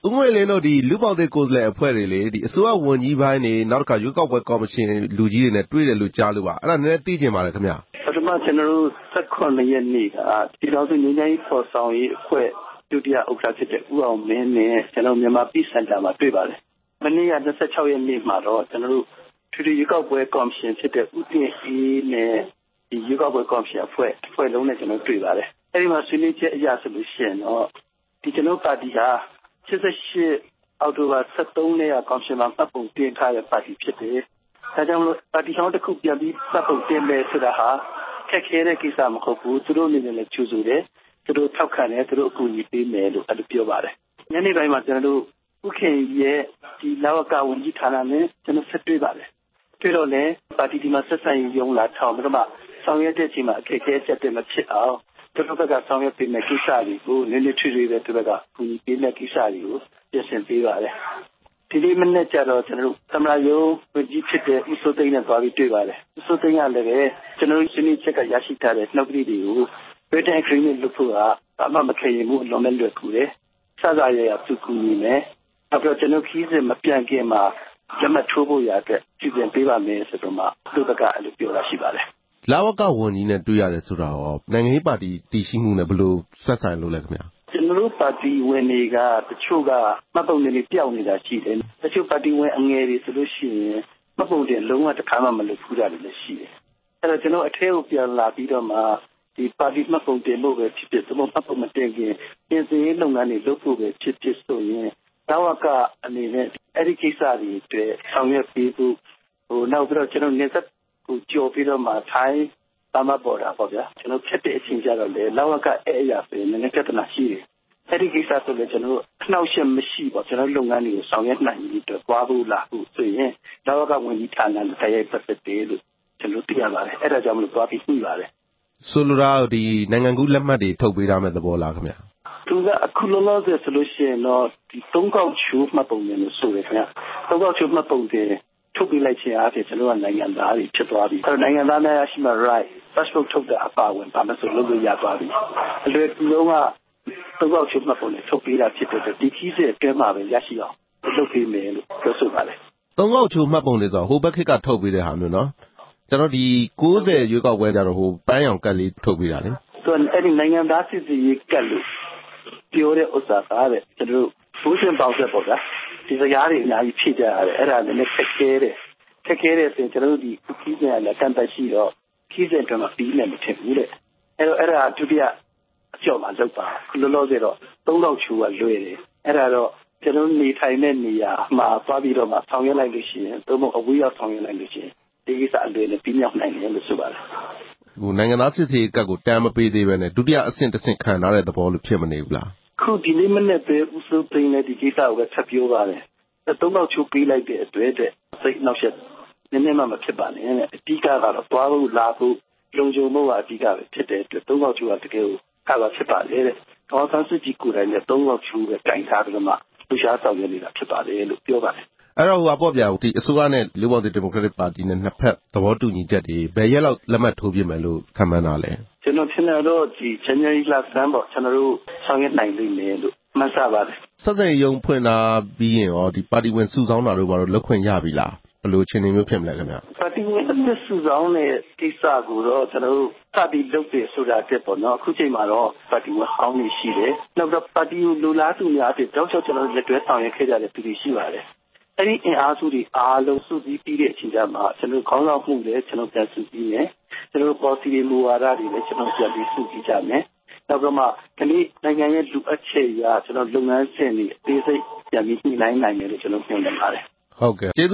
ဦးငွေလင်းတို့ဒီလူပောင်တဲ့ကိုယ်စားလှယ်အဖွဲ့တွေလေဒီအစိုးရဝန်ကြီးပိုင်းတွေနောက်တစ်ခါရွေးကောက်ပွဲကော်မရှင်လူကြီးတွေနဲ့တွေ့တယ်လို့ကြားလို့ပါအဲ့ဒါနည်းနည်းသိချင်ပါတယ်ခင်ဗျာပထမကျွန်တော်တို့18ရက်နေ့ကပြည်တော်စုငြိမ်းချမ်းရေးဖော်ဆောင်ရေးအဖွဲ့ဒုတိယဥက္ကဋ္ဌဖြစ်တဲ့ဦးအောင်မင်းနဲ့ကျွန်တော်မြန်မာပြည်စင်တာမှာတွေ့ပါတယ်မနေ့က26ရက်နေ့မှာတော့ကျွန်တော်တို့ထူးထူးရွေးကောက်ပွဲကော်မရှင်ဖြစ်တဲ့ဦးတင်အေးနဲ့ဒီရွေးကောက်ပွဲကော်မရှင်အဖွဲ့လုံးနဲ့ကျွန်တော်တွေ့ပါတယ်အဲဒီမှာဆွေးနွေးချက်အရဆိုလို့ရှိရင်တော့ဒီကျွန်တော်ပါတီဟာ88အောက်တိုဘာ23နေ့ကကော်မရှင်မှာပတ်ပုံတင်ထားတဲ့ပါတီဖြစ်တယ်။ဒါကြောင့်လို့ပါတီဟောင်းတစ်ခုပြန်ပြီးပတ်ပုံတင်မယ်ဆိုတာဟာခက်ခဲတဲ့ကိစ္စမဟုတ်ဘူး။သူတို့အနေနဲ့လည်းကြိုဆိုတယ်။သူတို့ထောက်ခံတယ်သူတို့အကူအညီပေးမယ်လို့အဲ့လိုပြောပါတယ်။ညနေပိုင်းမှာကျွန်တော်တို့ဥခင်ရဲ့ဒီလာဝကဝန်ကြီးဌာနနဲ့ကျွန်တော်ဆက်တွေ့ပါတယ်။တွေ့တော့လည်းပါတီဒီမှာဆက်ဆံရေးရုံးလာထောင်ပြီးတော့မှဆောင်ရွက်တဲ့အချိန်မှာအခက်အခဲဆက်တဲ့မဖြစ်အောင်သူတို့ဘက်ကဆောင်ရွက်ပေးမယ့်ကိစ္စတွေကိုနည်းနည်းထွေထွေပဲသူတို့ကကူညီပေးမယ့်ကိစ္စတွေကိုပြင်ဆင်ပေးပါတယ်ဒီနေ့မနေ့ကျတော့ကျွန်တော်တို့သမရယုံဝန်ကြီးဖြစ်တဲ့ဦးစိုးသိန်းနဲ့သွားပြီးတွေ့ပါတယ်ဦးစိုးသိန်းကလည်းပဲကျွန်တော်တို့ရှင်းနေချက်ကရရှိထားတဲ့နှုတ်ကလေးတွေကို written agreement လုပ်ဖို့ကအမှမခေရင်မှုအလုံးမဲ့လွယ်ကူတယ်စစရရသူကူညီမယ်နောက်တော့ကျွန်တော်ခီးစင်မပြန်ခင်မှာလက်မှတ်ထိုးဖို့ရတဲ့ပြင်ပေးပါမယ်ဆိုတော့မှသူတို့ကအဲ့လိုပြောတာရှိပါတယ်လာဝကဝန်ကြီးနဲ့တွေ့ရတယ်ဆိုတာရောနိုင်ငံရေးပါတီတည်ရှိမှုနဲ့ဘယ်လိုဆက်ဆိုင်လို့လဲခင်ဗျာကျွန်တော်တို့ပါတီဝင်တွေကတချို့ကမှတ်ပုံတင်တွေပျောက်နေတာရှိတယ်တချို့ပါတီဝင်အငယ်တွေဆိုလို့ရှိရင်မှတ်ပုံတင်လုံးဝတစ်ခါမှမလုပ်ဘူးတာလည်းရှိတယ်အဲ့တော့ကျွန်တော်အထဲကိုပြန်လာပြီးတော့မှဒီပါတီမှတ်ပုံတင်ဖို့ပဲဖြစ်ဖြစ်သမမှတ်ပုံမတင်ခင်ပြင်ဆင်ရေးလုပ်ငန်းတွေလုပ်ဖို့ပဲဖြစ်ဖြစ်ဆိုရင်လာဝကအနေနဲ့အဲ့ဒီကိစ္စတွေအတွက်ဆောင်ရွက်ပေးဖို့နောက်ပြီးတော့ကျွန်တော်နေဆက်ကိုကြော်ပြီးတော့မှထိုင်းတမပေါ်တာပေါ့ဗျာကျွန်တော်ဖြတ်တဲ့အချိန်ကြတော့လေလောက်ကအဲ့အရာဆိုရင်လည်းပြဿနာရှိတယ်အဲ့ဒီကိစ္စဆိုလည်းကျွန်တော်အနှောက်အယှက်မရှိပါကျွန်တော်လုပ်ငန်းတွေကိုဆောင်ရွက်နိုင်ပြီးတော့သွားဖို့လာဖို့ဆိုရင်လောကဝန်ကြီးဌာနနဲ့တရားရေးပတ်သက်တယ်လို့ကျွန်တော်သိရပါတယ်အဲ့ဒါကြောင့်မလို့သွားပြီးညှိပါတယ်ဆိုလိုတာဒီနိုင်ငံကူးလက်မှတ်တွေထုတ်ပေးရမယ့်သဘောလားခင်ဗျာသူကအခုလောလောဆယ်ဆိုလို့ရှိရင်တော့ဒီသုံးကောက်ချိုးမှတ်ပုံတယ်လို့ဆိုရခင်ဗျာသုံးကောက်ချိုးမှတ်ပုံတယ်ထုတ်ပြလိုက်ခြင်းအားဖြင့်ကျွန်တော်ကနိုင်ငံသားတွေဖြစ်သွားပြီ။နိုင်ငံသားများရရှိမှ right passport ထုတ်တဲ့အပါဝင်ဘာမှဆိုလုပ်လို့ရသွားပြီ။အလွယ်ကူလုံးကသုံးပေါက်ချုပ်မှတ်ပုံနဲ့ထုတ်ပေးတာဖြစ်တဲ့ဒီခီးစစ်အတွင်းမှာပဲရရှိအောင်လုပ်ပေးမယ်လို့ပြောဆိုပါတယ်။သုံးပေါက်ချုပ်မှတ်ပုံတွေဆိုဟိုဘက်ခေတ်ကထုတ်ပေးတဲ့ဟာမျိုးနော်။ကျွန်တော်ဒီ90ရွေးကောက်ပွဲကြတော့ဟိုပန်းရောင်ကတ်လေးထုတ်ပေးတာလေ။ဆိုတော့အဲ့ဒီနိုင်ငံသားစစ်စီရေးကတ်လို့ပြောတဲ့ဥစ္စာကတဲ့ကျွန်တော်တို့ဘိုးရှင်ပေါက်ဆက်ပေါ့ဗျာ။ဒီစကားတွေအများကြီးဖြည့်ကြရတယ်အဲ့ဒါလည်းခက်ခဲတယ်ဆိုရင်ကျွန်တော်တို့ဒီခီးစဉ်ကလည်းတန်တရှိတော့ခီးစဉ်ကမှပြီးနေမထင်ဘူးတဲ့အဲ့ဒါဒုတိယအကျော်မှာလောက်ပါလောလောဆယ်တော့3000ချူကလွယ်တယ်အဲ့ဒါတော့ကျွန်တော်နေထိုင်တဲ့နေရာမှာသွားပြီးတော့မှဆောင်ရွက်လိုက်လို့ရှိရင်သို့မဟုတ်အဝေးရောက်ဆောင်ရွက်လိုက်လို့ရှိရင်ဒီကိစ္စအလွယ်နဲ့ပြီးမြောက်နိုင်တယ်လို့ဆိုပါတယ်ဟိုနိုင်ငံသားစစ်ဆေးကတ်ကိုတမ်းမပေးသေးပဲနဲ့ဒုတိယအဆင့်တစ်ဆင့်ခံထားတဲ့သဘောလို့ဖြစ်မနေဘူးလားခုဒီနေ့မနေ့ပဲဦးစိုးသိန်းနဲ့ဒီကိစ္စကိုပဲထပ်ပြောပါတယ်3000ချူပေးလိုက်တဲ့အတွက်စိတ်နောက်ဆက်နည်းနည်းမှမဖြစ်ပါနဲ့အဓိကတော့သွားဖို့လာဖို့လုံခြုံမှုကအဓိကပဲဖြစ်တဲ့အတွက်3000ချူကတကယ်ကိုကာလဖြစ်ပါလေတဲ့ဒေါ်ဆန်းစုကြည်ကိုယ်တိုင်လည်း3000ချူပဲတိုင်ထားပြီးတော့မှလူရှားဆောင်ရွက်နေတာဖြစ်ပါတယ်လို့ပြောပါတယ်အဲ့တော့ဟိုအပေါ့ဗျာဒီအစိုးရနဲ့လူ့ဘောင်ဒီမိုကရက်တစ်ပါတီနဲ့နှစ်ဖက်သဘောတူညီချက်တွေဘယ်ရက်လောက်လက်မှတ်ထိုးပြမယ်လို့ခန့်မှန်းတာလဲကျွန်တော်ထင်တယ်တော့ဒီ January လဆန်းပေါ့ကျွန်တော်တို့ဆောင်ရွက်နိုင်လိမ့်မယ်လို့မှန်းဆပါတယ်ဆက်စပ်ရုံဖွင့်လာပြီးရင်ရောဒီပါတီဝင်စုဆောင်းတာတို့ဘာလို့လုပ်ခွင့်ရပြီလားဘယ်လိုအခြေအနေမျိုးဖြစ်မလဲခင်ဗျပါတီဝင်အသစ်စုဆောင်းတဲ့ကိစ္စကိုတော့ကျွန်တော်တို့စပြီးလုပ်တယ်ဆိုတာတက်ပေါ့နော်အခုချိန်မှာတော့ပါတီဝင်ဟောင်းနေရှိတယ်နောက်တော့ပါတီကိုလူလားသူများအဖြစ်တောက်လျှောက်ကျွန်တော်တို့လက်တွဲဆောင်ရွက်ခဲ့ကြတဲ့သူတွေရှိပါတယ်အဲ့ဒီအင်အားစုတွေအားလုံးစုစည်းပြီးတဲ့အချိန်ကျမှကျွန်တော်ခေါင်းဆောင်မှုလည်းကျွန်တော်ပြန်စုစည်းမယ်ကျွန်တော် policy တွေမူဝါဒတွေလည်းကျွန်တော်ပြန်ပြီးစုစည်းကြမယ်နောက်တော့မှဒီနေ့နိုင်ငံရဲ့လူအပ်ချက်အရကျွန်တော်လုပ်ငန်းစဉ်တွေအသေးစိတ်ပြန်ပြီးညှိနှိုင်းနိုင်တယ်လို့ကျွန်တော်ပြောနေပါတယ်ဟုတ်ကဲ့